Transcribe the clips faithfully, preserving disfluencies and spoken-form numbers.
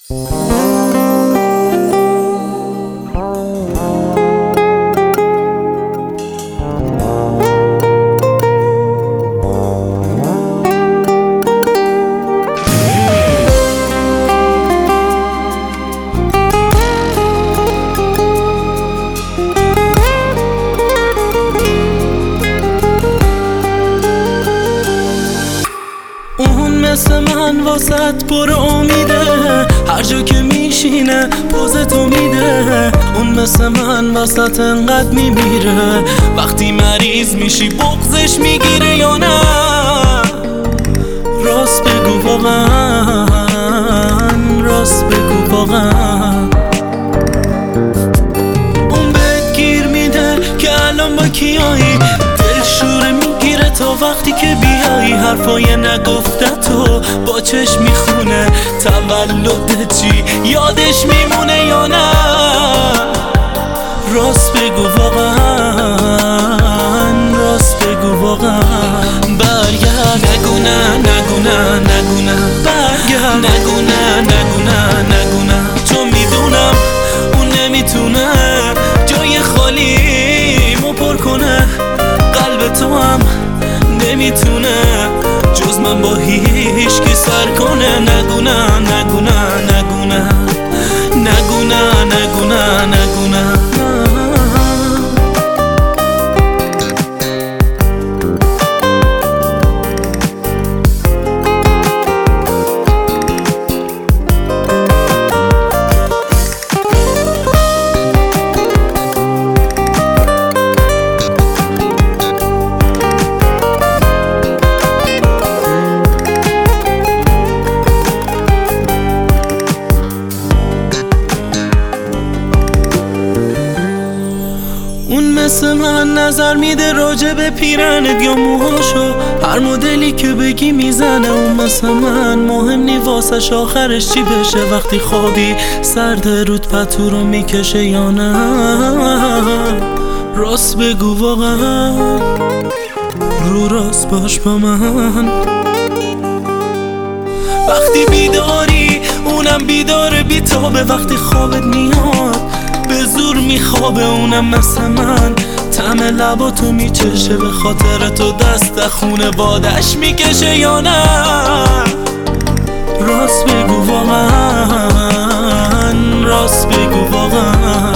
مثل من واسط پر امیده، هر جا که میشینه پوزتو میده. اون مثل من واسط انقدر میمیره، وقتی مریض میشی بغضش میگیره یا نه؟ راست بگو واقعا، راست بگو واقعا. اون بهت گیر میده که الان با کیایی، دلشوره میگیره تا وقتی که بیایی. حرفای نگفتتو با چشم میخونه، تولد چی یادش میمونه یا نه؟ راست بگو واقعا، راست بگو واقعا. برگرد، نگو نه، نگو نه، نگو نه، برگرد، نگو نه، نگو نه، نگو نه. چون میدونم اون نمیتونه جای خالیمو پر کنه، قلب تو هم نمیتونه جز من با هیچ کی سر کنه. نگو نه، نگو نه، نگو نه، نگو نه، نگو نه، نگو نه. اون مثل من نظر میده راجع به پیرنت یا موهاشو، هر مدلی که بگی میزنه. اون مثل من مهم نی واسش آخرش چی بشه، وقتی خوابی سرد رود پتو رو میکشه یا نه؟ راست بگو واقعا، رو راست باش با من. وقتی بیداری اونم بیداره بیتابه، وقتی خوابت میاد به زور میخوابه. اونم مثل من طعم لباتو میچشه، به خاطر تو دست خونه بادش میکشه یا نه؟ راست بگو واقعا، راست بگو واقعا.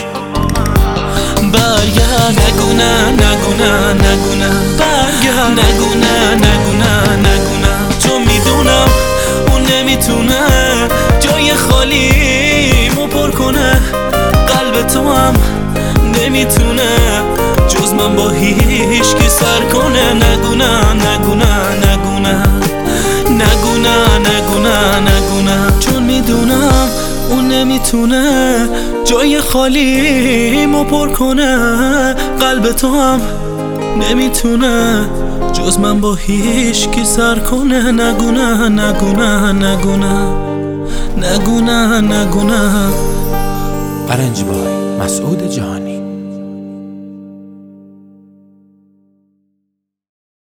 برگرد، نگو نه، نگو نه، نگو نه، برگرد، نگو نه، نگو نه، نگو نه. چون میدونم اون نمیتونه جای خالیمو پر کنه، قلب تو هم نمیتونه جز من با هیچ کی سر کنه. نگو نه، نگو نه، نگو نه، نگو نه، نگو نه، نگو نه. چون میدونم اون نمیتونه جای خالیمو پر کنه، قلب تو هم نمیتونه جز من با هیچ کی سر کنه. نگو نه، نگو نه، نگو نه، نگو نه، نگو نه. ارنج بای مسعود جهانی.